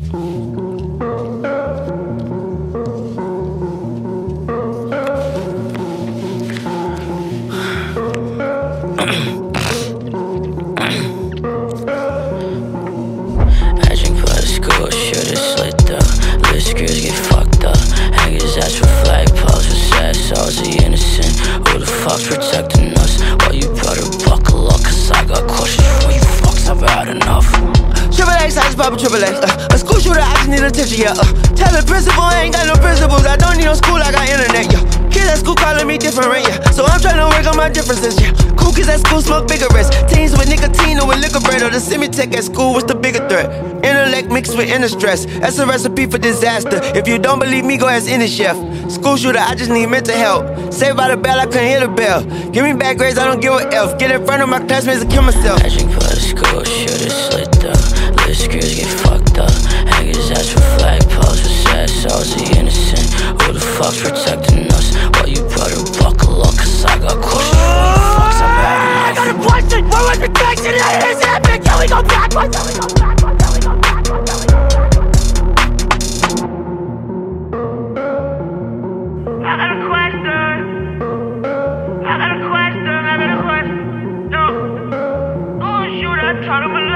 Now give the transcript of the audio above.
Protecting us while you better buckle up, cause I got questions for you fucks, I've had enough. Triple X, I just pop a triple X. A school shooter, I just need attention, yeah. Tell the principal I ain't got no principles. I don't need no school, I got internet, yeah. Kids at school calling me different, yeah. So I'm trying to work on my differences, yeah. Cool kids at school smoke cigarettes. Teens with nicotine or with liquor bread. Or the semi-tech at school, what's the bigger threat? Intellect mixed with inner stress. That's a recipe for disaster. If you don't believe me, go ask any chef. School shooter, I just need mental help. Saved by the bell, I couldn't hear the bell. Give me bad grades, I don't give a F. Get in front of my classmates and kill myself. Magic by the school shooter slit up. Little screws get fucked up. Haggers ask for flagpoles with sad souls, the innocent. Who the fuck's protecting us while you better buckle up, cause I got questions for you fucks, I've had enough. I got a question, where was protection? It is epic, can we go backwards? Can we go backwards? Can we go backwards? Can we go backwards? I got a question. I got a question. No. Oh shoot, I tried to